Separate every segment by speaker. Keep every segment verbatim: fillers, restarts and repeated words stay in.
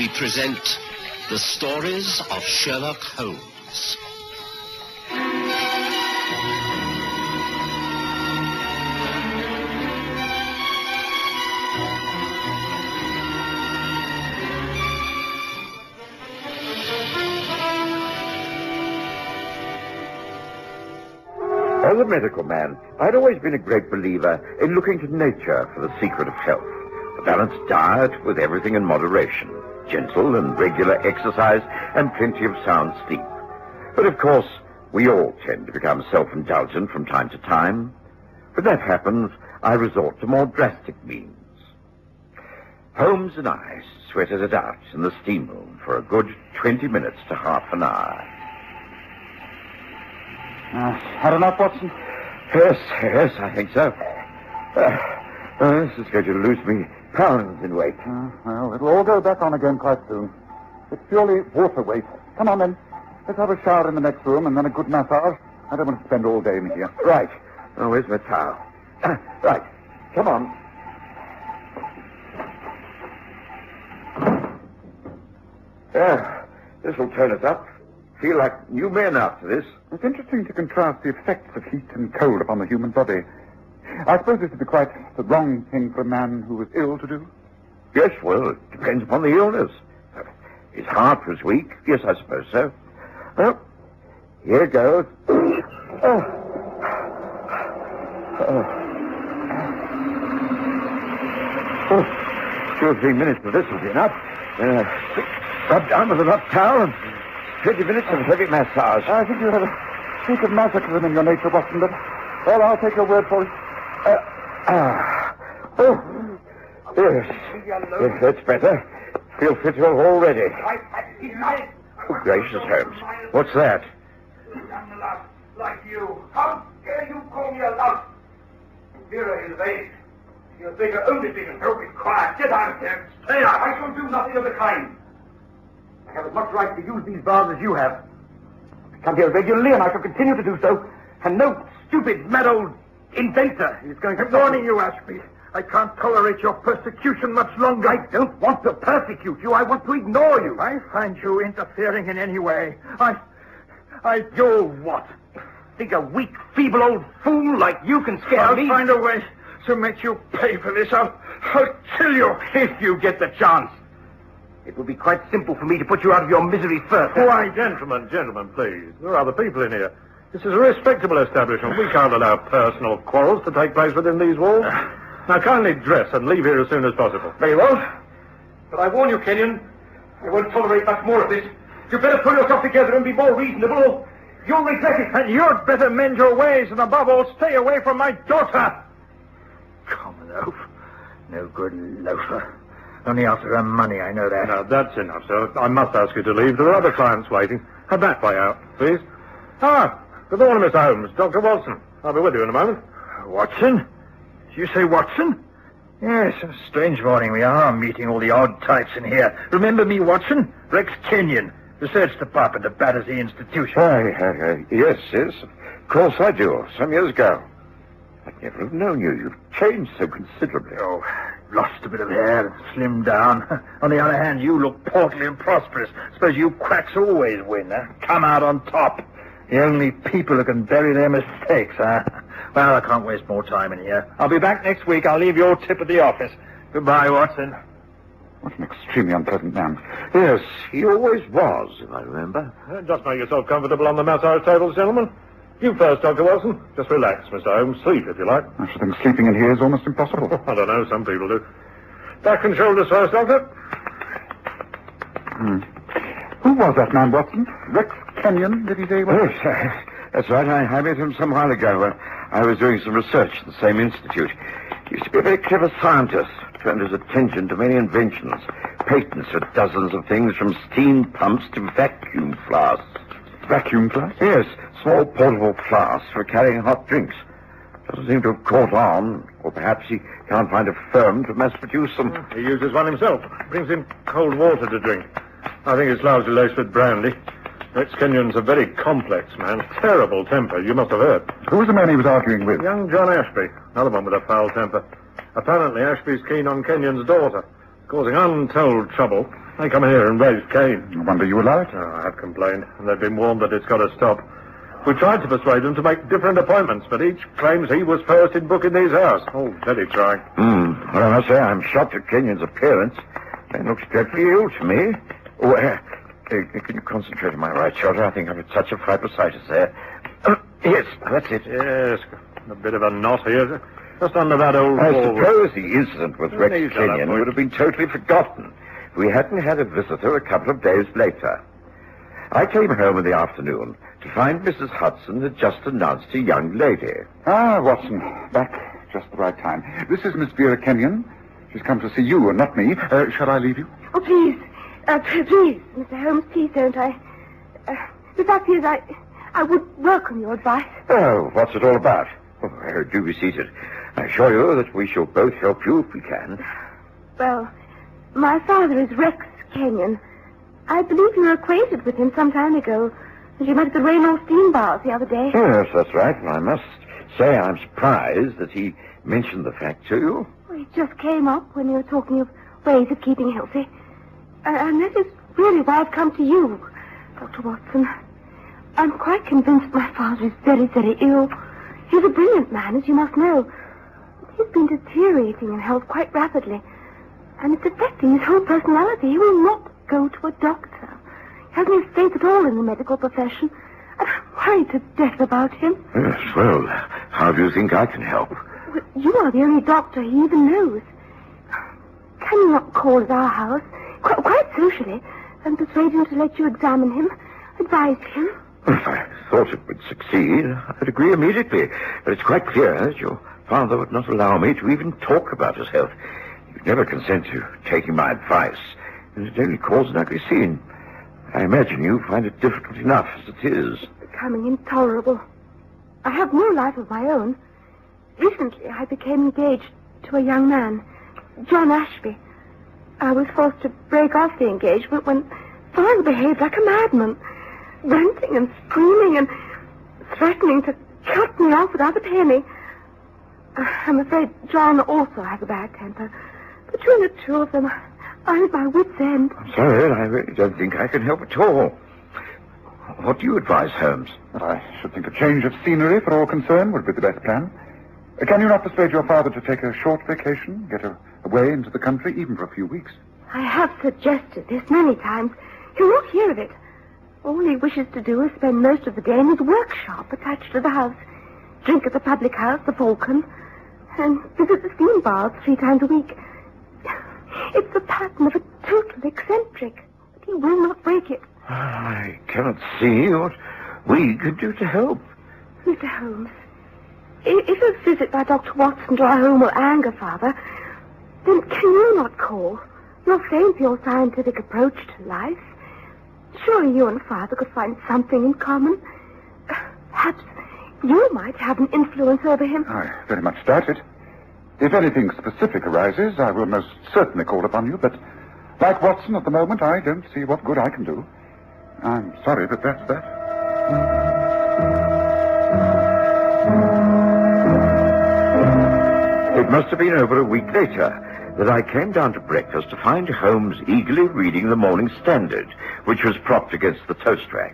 Speaker 1: present the stories of Sherlock Holmes.
Speaker 2: As a medical man, I'd always been a great believer in looking to nature for the secret of health. A balanced diet with everything in moderation, gentle and regular exercise, and plenty of sound sleep. But of course, we all tend to become self-indulgent from time to time. When that happens, I resort to more drastic means. Holmes and I sweated it out in the steam room for a good twenty minutes to half an hour.
Speaker 3: Uh, had enough, Watson?
Speaker 2: Yes, yes, I think so. Uh, uh, this is going to lose me pounds in weight.
Speaker 3: Uh, well, it'll all go back on again quite soon. It's purely water weight. Come on, then. Let's have a shower in the next room and then a good massage. I don't want to spend all day in here.
Speaker 2: Right. Oh, where's my towel? Uh, right. Come on. Yeah, this will turn us up. Feel like new men after this.
Speaker 3: It's interesting to contrast the effects of heat and cold upon the human body. I suppose this would be quite the wrong thing for a man who was ill to do.
Speaker 2: Yes, well, it depends upon the illness. His heart was weak. Yes, I suppose so. Well, here goes. Oh. Oh. Oh. Two or three minutes of this will be enough. Uh, rub down with a rough towel and twenty minutes of heavy massage.
Speaker 3: I think you have a streak of masochism in your nature, Watson, but... Well, I'll take your word for it.
Speaker 2: Uh, ah. Oh. Yes. Yes, that's better. Feel fitter already. Oh, gracious, Holmes. What's that?
Speaker 4: I'm a lout like you. How dare you call me a lout? Here is late. You think your only thing is to be quiet. Get out of here. Stay out. I shall do nothing of the kind. I have as much right to use these bars as you have. I come here regularly, and I shall continue to do so. And no stupid, mad old inventor is going to...
Speaker 5: I'm warning you, Ashby. I can't tolerate your persecution much longer.
Speaker 4: I don't want to persecute you. I want to ignore you.
Speaker 5: If I find you interfering in any way, I... I do what?
Speaker 4: Think a weak, feeble old fool like you can scare
Speaker 5: I'll
Speaker 4: me?
Speaker 5: I'll find a way to make you pay for this. I'll, I'll kill you.
Speaker 4: If you get the chance. It would be quite simple for me to put you out of your misery first.
Speaker 5: Why,
Speaker 6: gentlemen, gentlemen, please. There are other people in here. This is a respectable establishment. We can't allow personal quarrels to take place within these walls. Now, kindly dress and leave here as soon as possible.
Speaker 4: Very well. But I warn you, Kenyon, I won't tolerate much more of this. You'd better pull yourself together and be more reasonable, or you'll regret it.
Speaker 5: And you'd better mend your ways, and above all, stay away from my daughter.
Speaker 7: Common oaf. No good loafer. Only after her money, I know that.
Speaker 6: Now, that's enough, sir. I must ask you to leave. There are other clients waiting. Have that way out, please. Ah, good morning, Mister Holmes. Doctor Watson. I'll be with you in a moment.
Speaker 7: Watson? Did you say Watson? Yes, a strange morning we are, meeting all the odd types in here. Remember me, Watson? Rex Kenyon, research department of Battersea Institution.
Speaker 2: Why, uh, uh, yes, yes, of course I do. Some years ago. I'd never have known you. You've changed so considerably.
Speaker 7: Oh, lost a bit of hair and slimmed down. On the other hand, you look portly and prosperous. Suppose you quacks always win, huh? Come out on top. The only people who can bury their mistakes, huh? Well, I can't waste more time in here. I'll be back next week. I'll leave your tip at the office. Goodbye, Watson.
Speaker 3: What an extremely unpleasant man.
Speaker 2: Yes, he always was, if I remember.
Speaker 6: Uh, just make yourself comfortable on the massage tables, gentlemen. You first, Doctor Watson. Just relax, Mister Holmes. Sleep, if you like.
Speaker 3: I should think sleeping in here is almost impossible.
Speaker 6: I don't know. Some people do. Back and shoulders first, Doctor.
Speaker 3: Hmm. Who was that man, Watson? Rex Kenyon, did he say?
Speaker 2: Yes, uh, that's right. I, I met him some while ago. Uh, I was doing some research at the same institute. He used to be a very clever scientist. Turned his attention to many inventions. Patents for dozens of things, from steam pumps to vacuum flasks.
Speaker 3: Vacuum flasks?
Speaker 2: Yes, small portable flasks for carrying hot drinks. Doesn't seem to have caught on, or perhaps he can't find a firm to mass produce them.
Speaker 6: He uses one himself. Brings in cold water to drink. I think it's largely laced with brandy. Rex Kenyon's a very complex man. Terrible temper, you must have heard.
Speaker 3: Who was the man he was arguing with?
Speaker 6: Young John Ashby. Another one with a foul temper. Apparently, Ashby's keen on Kenyon's daughter. causing untold trouble. They come here and raise Cain.
Speaker 3: I wonder you allow it.
Speaker 6: Oh, I have complained, and they've been warned that it's got to stop. We tried to persuade them to make different appointments, but each claims he was first in booking these hours. Oh, very trying.
Speaker 2: Hmm. Well, I must say I'm shocked at Kenyon's appearance. He looks dreadfully ill to me. Oh, uh, uh, can you concentrate on my right shoulder? I think I've had such a fibrositis there. Uh, yes, that's it.
Speaker 6: Yes, a bit of a knot here. Just under that old
Speaker 2: I
Speaker 6: wall.
Speaker 2: suppose the incident with Rex
Speaker 6: He's got a
Speaker 2: Kenyon
Speaker 6: point.
Speaker 2: would have been totally forgotten if we hadn't had a visitor a couple of days later. I came home in the afternoon to find Missus Hudson had just announced a young lady.
Speaker 3: Ah, Watson, back just the right time. This is Miss Vera Kenyon. She's come to see you and not me. Uh, shall I leave you?
Speaker 8: Oh, please. Uh, p- please, Mister Holmes, please don't. I... Uh, the fact is, I... I would welcome your advice.
Speaker 2: Oh, what's it all about? Oh, uh, do be seated. I assure you that we shall both help you if we can.
Speaker 8: Well, my father is Rex Kenyon. I believe you were acquainted with him some time ago. You met at the Raynor Steam Bars the other day.
Speaker 2: Yes, that's right. And I must say I'm surprised that he mentioned the fact to you.
Speaker 8: Well, it just came up when you were talking of ways of keeping healthy. Uh, and that is really why I've come to you, Doctor Watson. I'm quite convinced my father is very, very ill. He's a brilliant man, as you must know. He's been deteriorating in health quite rapidly. And it's affecting his whole personality. He will not go to a doctor. He hasn't any faith at all in the medical profession. I'm worried to death about him.
Speaker 2: Yes, well, how do you think I can help?
Speaker 8: Well, you are the only doctor he even knows. Can you not call at our house, quite, quite socially, and persuade him to let you examine him, advise him?
Speaker 2: If I thought it would succeed, I'd agree immediately. But it's quite clear that your father would not allow me to even talk about his health. He'd never consent to taking my advice. And it only caused an ugly scene. I imagine you find it difficult enough as it is.
Speaker 8: Becoming intolerable. I have no life of my own. Recently, I became engaged to a young man, John Ashby. I was forced to break off the engagement when father behaved like a madman, ranting and screaming and threatening to cut me off without a penny. I'm afraid John also has a bad temper. Between the two of them, I'm at my wit's end.
Speaker 2: I'm sorry, I really don't think I can help at all. What do you advise, Holmes?
Speaker 3: I should think a change of scenery for all concerned would be the best plan. Uh, Can you not persuade your father to take a short vacation, get a, away into the country, even for a few weeks?
Speaker 8: I have suggested this many times. He'll not hear of it. All he wishes to do is spend most of the day in his workshop attached to the house, drink at the public house, the Falcon, and visit the steam bars three times a week. It's the pattern of a total eccentric, but he will not break it.
Speaker 2: I cannot see what we could do to help.
Speaker 8: Mister Holmes, i- if a visit by Doctor Watson to our home will anger Father, then can you not call? You're famed for your scientific approach to life. Surely you and Father could find something in common. Perhaps you might have an influence over him.
Speaker 3: I very much doubt it. If anything specific arises, I will most certainly call upon you, but like Watson at the moment, I don't see what good I can do. I'm sorry, but that's that.
Speaker 2: It must have been over a week later that I came down to breakfast to find Holmes eagerly reading the Morning Standard, which was propped against the toast rack.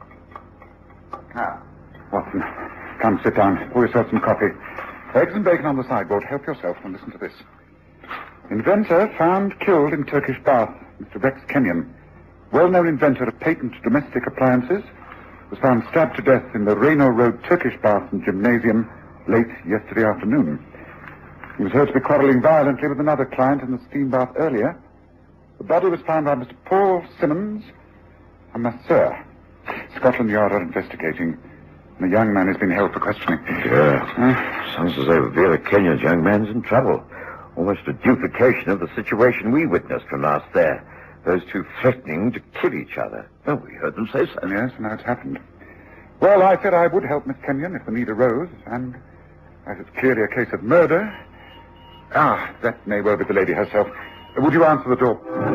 Speaker 3: Ah, Watson, come sit down. Pour yourself some coffee. Eggs and bacon on the sideboard. Help yourself and listen to this. Inventor found killed in Turkish bath. Mister Rex Kenyon, well-known inventor of patent domestic appliances, was found stabbed to death in the Raynor Road Turkish bath and gymnasium late yesterday afternoon. He was heard to be quarrelling violently with another client in the steam bath earlier. The body was found by Mister Paul Simmons, a masseur. Scotland Yard are investigating. The young man has been held for questioning.
Speaker 2: Yeah. Uh, sounds as though Vera Kenyon's young man's in trouble. Almost a duplication of the situation we witnessed when last there. Those two threatening to kill each other. Oh, we heard them say so.
Speaker 3: Yes, now it's happened. Well, I said I would help Miss Kenyon if the need arose, and as it's clearly a case of murder... Ah, that may well be the lady herself. Would you answer the door?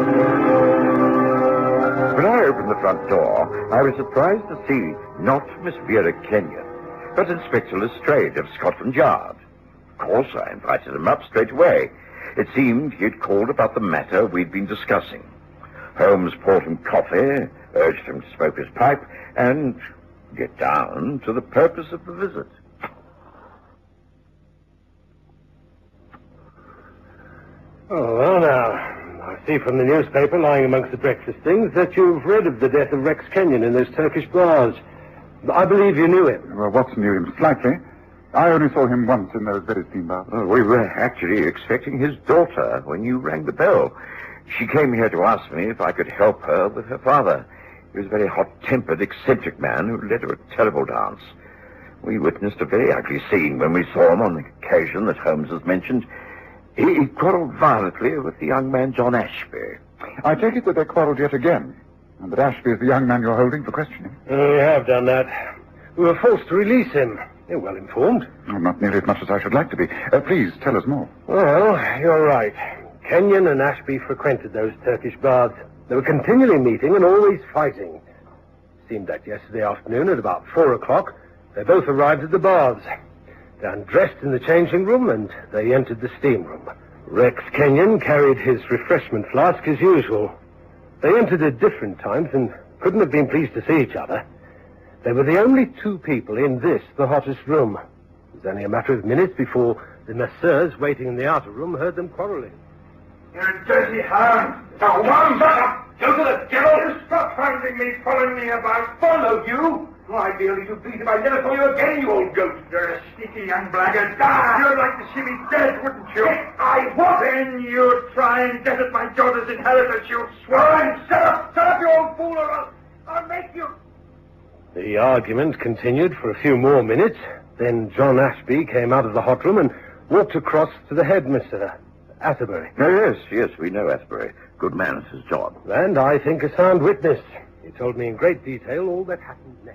Speaker 2: When I opened the front door, I was surprised to see not Miss Vera Kenyon, but Inspector Lestrade of Scotland Yard. Of course, I invited him up straight away. It seemed he had called about the matter we'd been discussing. Holmes poured him coffee, urged him to smoke his pipe, and get down to the purpose of the visit.
Speaker 9: Oh, well, now, I see from the newspaper lying amongst the breakfast things that you've read of the death of Rex Kenyon in those Turkish bars. I believe you knew him.
Speaker 3: Well, Watson knew him slightly. I only saw him once in those very steam bars.
Speaker 2: Oh, we were actually expecting his daughter when you rang the bell. She came here to ask me if I could help her with her father. He was a very hot-tempered, eccentric man who led her a terrible dance. We witnessed a very ugly scene when we saw him on the occasion that Holmes has mentioned. He, he quarreled violently with the young man, John Ashby.
Speaker 3: I take it that they quarreled yet again, and that Ashby is the young man you're holding for questioning.
Speaker 9: Oh, we have done that. We were forced to release him. You're well informed.
Speaker 3: Oh, not nearly as much as I should like to be. Uh, please, tell us more.
Speaker 9: Well, you're right. Kenyon and Ashby frequented those Turkish baths. They were continually meeting and always fighting. It seemed that yesterday afternoon at about four o'clock, they both arrived at the baths. They undressed in the changing room and they entered the steam room. Rex Kenyon carried his refreshment flask as usual. They entered at different times and couldn't have been pleased to see each other. They were the only two people in this, the hottest room. It was only a matter of minutes before the masseurs waiting in the outer room heard them quarreling.
Speaker 4: You're a dirty hound. Now, one shut up. Go to the devil. You stop hounding me, following me about. Follow you? I'd be only too pleased if I never saw you again, you old goat. You're a sneaky young blackguard. Ah, you'd like to see me dead, wouldn't you? Yes, I would. Then you'd try and get at my daughter's inheritance, you swine. Shut up. Shut up, you old fool, or I'll, I'll make you...
Speaker 9: The argument continued for a few more minutes. Then John Ashby came out of the hot room and walked across to the headmaster, Atterbury.
Speaker 2: Oh, yes, yes, we know Atterbury. Good man at his job.
Speaker 9: And I think a sound witness. He told me in great detail all that happened next.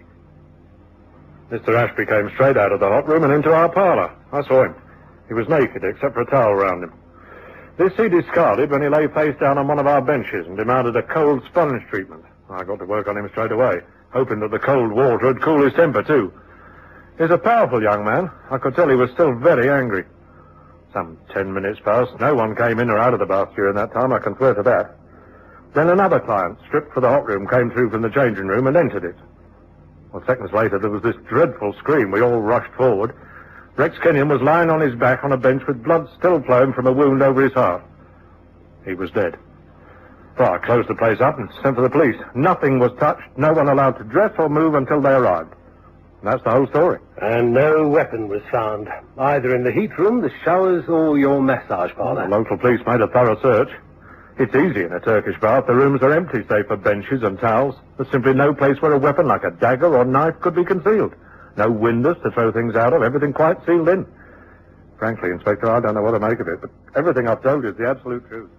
Speaker 6: Mister Ashby came straight out of the hot room and into our parlour. I saw him. He was naked except for a towel round him. This he discarded when he lay face down on one of our benches and demanded a cold sponge treatment. I got to work on him straight away, hoping that the cold water would cool his temper, too. He's a powerful young man. I could tell he was still very angry. Some ten minutes passed. No one came in or out of the bath during that time, I can swear to that. Then another client, stripped for the hot room, came through from the changing room and entered it. Well, seconds later, there was this dreadful scream. We all rushed forward. Rex Kenyon was lying on his back on a bench with blood still flowing from a wound over his heart. He was dead. Well, I closed the place up and sent for the police. Nothing was touched, no one allowed to dress or move until they arrived. And that's the whole story.
Speaker 9: And no weapon was found, either in the heat room, the showers, or your massage parlour.
Speaker 6: The local police made a thorough search. It's easy in a Turkish bath. The rooms are empty, save for benches and towels. There's simply no place where a weapon like a dagger or knife could be concealed. No windows to throw things out of, everything quite sealed in. Frankly, Inspector, I don't know what to make of it, but everything I've told you is the absolute truth.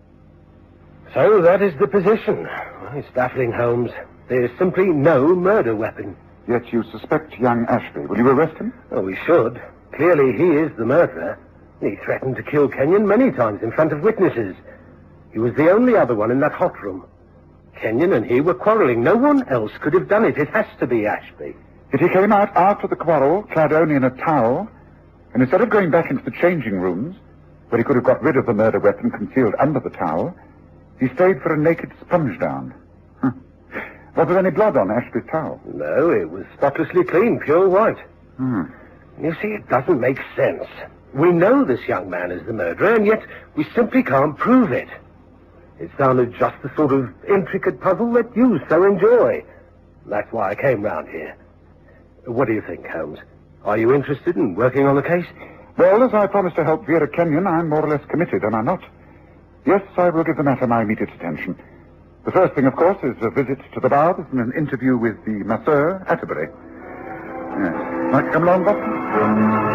Speaker 9: So that is the position. Well, it's baffling, Holmes. There is simply no murder weapon.
Speaker 3: Yet you suspect young Ashby. Will you arrest him?
Speaker 9: Oh, we should. Clearly he is the murderer. He threatened to kill Kenyon many times in front of witnesses. He was the only other one in that hot room. Kenyon and he were quarreling. No one else could have done it. It has to be Ashby.
Speaker 3: Yet he came out after the quarrel, clad only in a towel, and instead of going back into the changing rooms, where he could have got rid of the murder weapon concealed under the towel, he stayed for a naked sponge down. Huh. Was there any blood on Ashby's towel?
Speaker 9: No, it was spotlessly clean, pure white.
Speaker 3: Hmm.
Speaker 9: You see, it doesn't make sense. We know this young man is the murderer, and yet we simply can't prove it. It sounded just the sort of intricate puzzle that you so enjoy. That's why I came round here. What do you think, Holmes? Are you interested in working on the case?
Speaker 3: Well, as I promised to help Vera Kenyon, I'm more or less committed, am I not? Yes, I will give the matter my immediate attention. The first thing, of course, is a visit to the baths and an interview with the masseur, Atterbury. Yes. Like to come along, Watson?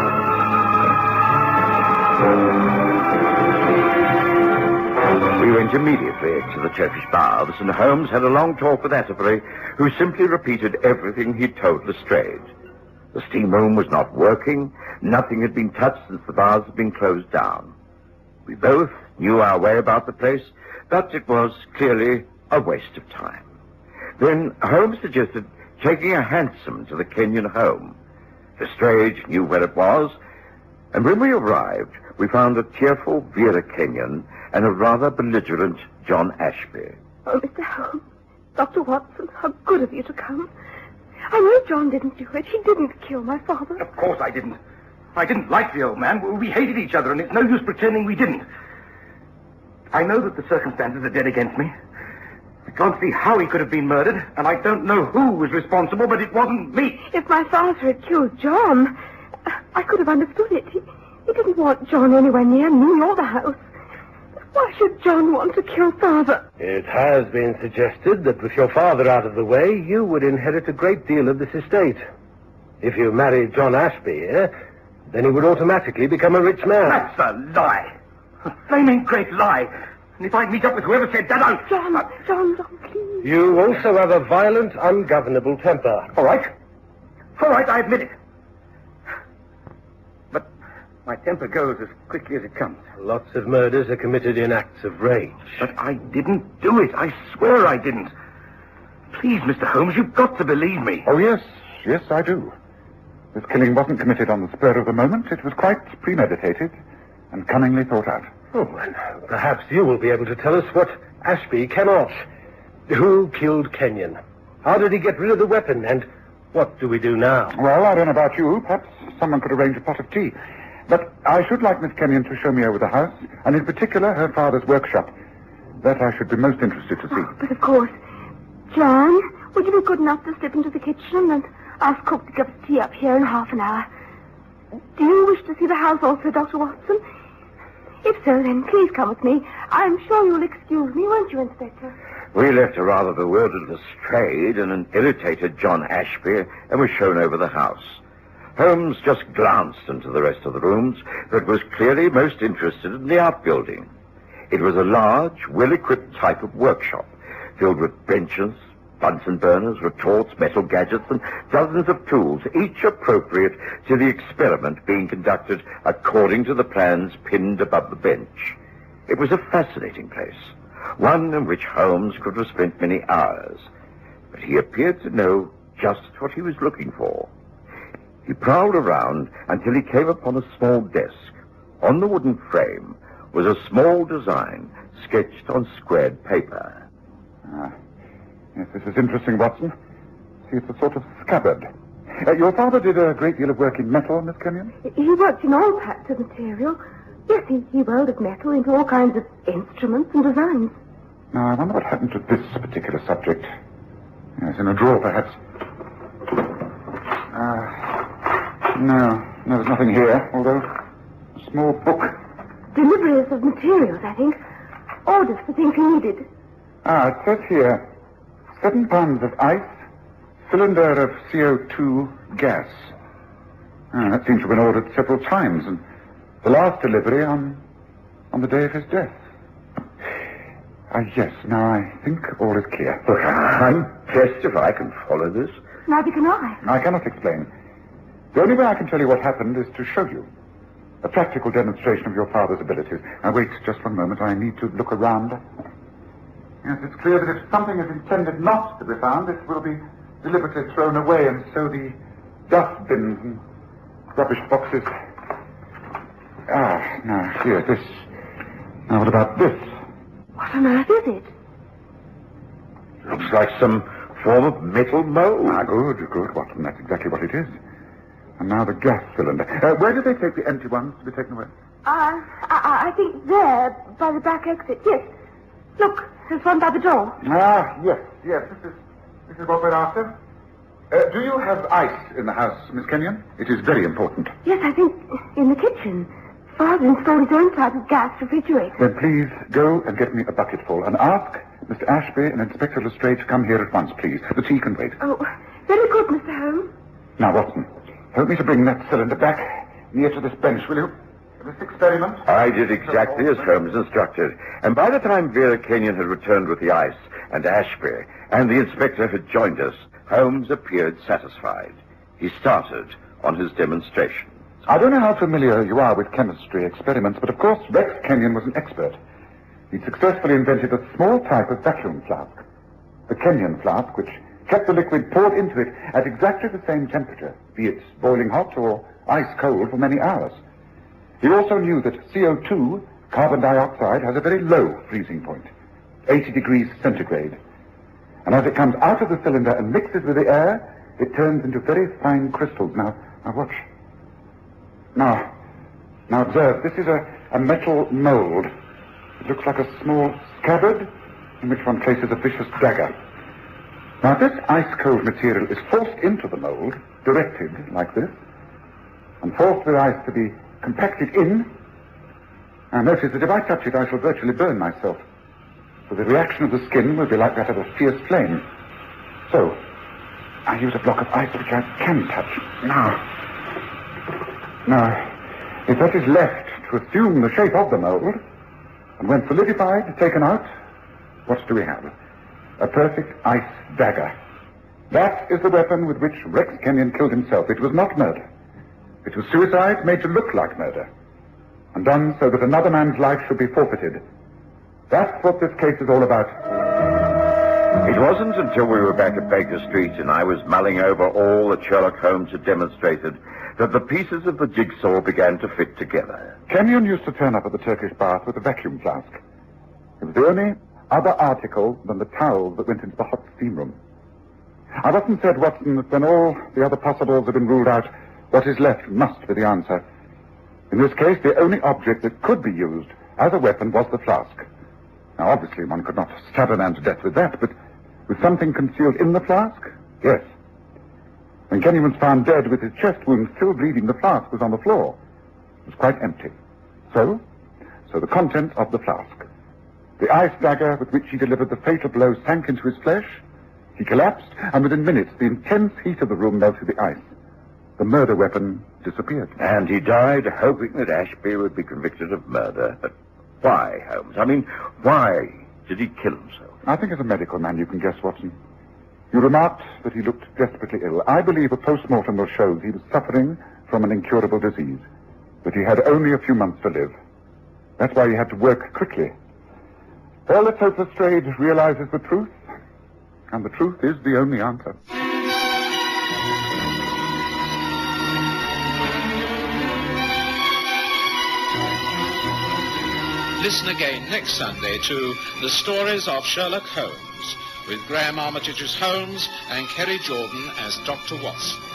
Speaker 2: We went immediately to the Turkish baths, and Holmes had a long talk with Atterbury, who simply repeated everything he'd told Lestrade. The steam room was not working. Nothing had been touched since the baths had been closed down. We both knew our way about the place, but it was clearly a waste of time. Then Holmes suggested taking a hansom to the Kenyon home. Lestrade knew where it was, And when we arrived, we found a tearful Vera Kenyon and a rather belligerent John Ashby.
Speaker 8: Oh, Mister Holmes, Doctor Watson, how good of you to come. I know John didn't do it. He didn't kill my father.
Speaker 4: Of course I didn't. I didn't like the old man. We hated each other, and it's no use pretending we didn't. I know that the circumstances are dead against me. I can't see how he could have been murdered, and I don't know who was responsible, but it wasn't me.
Speaker 8: If my father had killed John, I could have understood it. He, he didn't want John anywhere near me or the house. Why should John want to kill Father?
Speaker 9: It has been suggested that with your father out of the way, you would inherit a great deal of this estate. If you married John Ashby here, then he would automatically become a rich man.
Speaker 4: That's a lie. A flaming great lie. And if I meet up with whoever said that, I'll...
Speaker 8: John, John, John, please.
Speaker 9: You also have a violent, ungovernable temper.
Speaker 4: All right. All right, I admit it. But my temper goes as quickly as it comes.
Speaker 9: Lots of murders are committed in acts of rage.
Speaker 4: But I didn't do it. I swear I didn't. Please, Mister Holmes, you've got to believe me.
Speaker 3: Oh, yes. Yes, I do. This killing wasn't committed on the spur of the moment. It was quite premeditated and cunningly thought out.
Speaker 9: Oh, well, perhaps you will be able to tell us what Ashby cannot. Who killed Kenyon? How did he get rid of the weapon? And what do we do now?
Speaker 3: Well, I don't know about you. Perhaps someone could arrange a pot of tea. But I should like Miss Kenyon to show me over the house, and in particular her father's workshop. That I should be most interested to see.
Speaker 8: Oh, but of course. John, would you be good enough to slip into the kitchen and ask cook to give us tea up here in half an hour? Do you wish to see the house also, Doctor Watson? If so, then please come with me. I'm sure you'll excuse me, won't you, Inspector?
Speaker 2: We left a rather bewildered Lestrade and an irritated John Ashby and were shown over the house. Holmes just glanced into the rest of the rooms, but was clearly most interested in the outbuilding. It was a large, well-equipped type of workshop, filled with benches, Bunsen burners, retorts, metal gadgets, and dozens of tools, each appropriate to the experiment being conducted according to the plans pinned above the bench. It was a fascinating place, one in which Holmes could have spent many hours, but he appeared to know just what he was looking for. He prowled around until he came upon a small desk. On the wooden frame was a small design sketched on squared paper.
Speaker 3: Ah. Yes, this is interesting, Watson. See, it's a sort of scabbard. Uh, your father did a great deal of work in metal, Miss Kenyon?
Speaker 8: He worked in all types of material. Yes, he, he welded metal into all kinds of instruments and designs.
Speaker 3: Now, I wonder what happened to this particular subject. Yes, in a drawer, perhaps. Uh, no, no, there's nothing here, although a small book.
Speaker 8: Deliveries of materials, I think. Orders for things he needed.
Speaker 3: Ah, it says here, seven pounds of ice, cylinder of C O two gas. Ah, that seems to have been ordered several times, and the last delivery on on the day of his death. Ah, yes, now I think all is clear.
Speaker 2: Look, I'm pressed if I can follow this.
Speaker 8: Neither can I.
Speaker 3: I cannot explain. The only way I can tell you what happened is to show you. A practical demonstration of your father's abilities. Now, wait just one moment. I need to look around. Yes, it's clear that if something is intended not to be found, it will be deliberately thrown away, and so the dustbins and rubbish boxes... Ah, now, here, this... Now, what about this?
Speaker 8: What on earth is it?
Speaker 2: Looks like some form of metal mold.
Speaker 3: Ah, good, good, Watson. That's exactly what it is. And now the gas cylinder. Uh, where do they take the empty ones to be taken away?
Speaker 8: Uh, I, I think there, by the back exit. Yes. Look, there's one by the door.
Speaker 3: Ah, yes, yes. This is this is what we're after. Uh, do you have ice in the house, Miss Kenyon? It is very important.
Speaker 8: Yes, I think in the kitchen. Father installed his own type of gas refrigerator.
Speaker 3: Then please go and get me a bucketful and ask Mister Ashby and Inspector Lestrade to come here at once, please. The tea can wait.
Speaker 8: Oh, very good, Mister Holmes.
Speaker 3: Now, Watson, help me to bring that cylinder back near to this bench, will you? This experiment.
Speaker 2: I did exactly as Holmes instructed, and by the time Vera Kenyon had returned with the ice and Ashby, and the inspector had joined us, Holmes appeared satisfied. He started on his demonstration.
Speaker 3: I don't know how familiar you are with chemistry experiments, but of course Rex Kenyon was an expert. He successfully invented a small type of vacuum flask, the Kenyon flask, which kept the liquid poured into it at exactly the same temperature, be it boiling hot or ice cold, for many hours. He also knew that C O two, carbon dioxide, has a very low freezing point, eighty degrees centigrade. And as it comes out of the cylinder and mixes with the air, it turns into very fine crystals. Now, now watch. Now, now observe, this is a, a metal mold. It looks like a small scabbard in which one places a vicious dagger. Now, this ice-cold material is forced into the mold, directed like this, and forced with ice to be compacted in. Now, notice that if I touch it, I shall virtually burn myself. So the reaction of the skin will be like that of a fierce flame. So, I use a block of ice which I can touch. Now, now, if that is left to assume the shape of the mold, and when solidified, taken out, what do we have? A perfect ice dagger. That is the weapon with which Rex Kenyon killed himself. It was not murder. It was suicide made to look like murder, and done so that another man's life should be forfeited. That's what this case is all about.
Speaker 2: It wasn't until we were back at Baker Street and I was mulling over all that Sherlock Holmes had demonstrated that the pieces of the jigsaw began to fit together.
Speaker 3: Kenyon used to turn up at the Turkish bath with a vacuum flask. It was the only other article than the towels that went into the hot steam room. I've often said, Watson, that when all the other possibles have been ruled out, what is left must be the answer. In this case, the only object that could be used as a weapon was the flask. Now, obviously, one could not stab a man to death with that, but with something concealed in the flask? Yes. When Kenyon was found dead with his chest wound still bleeding, the flask was on the floor. It was quite empty. So, so the contents of the flask. The ice dagger with which he delivered the fatal blow sank into his flesh. He collapsed, and within minutes, the intense heat of the room melted the ice. The murder weapon disappeared.
Speaker 2: And he died hoping that Ashby would be convicted of murder. But why, Holmes? I mean, why did he kill himself?
Speaker 3: I think as a medical man you can guess, Watson. You remarked that he looked desperately ill. I believe a post-mortem will show he was suffering from an incurable disease, that he had only a few months to live. That's why he had to work quickly. Well, let's hope Lestrade realizes the truth, and the truth is the only answer.
Speaker 1: Listen again next Sunday to The Stories of Sherlock Holmes, with Graham Armitage's Holmes and Kerry Jordan as Doctor Watson.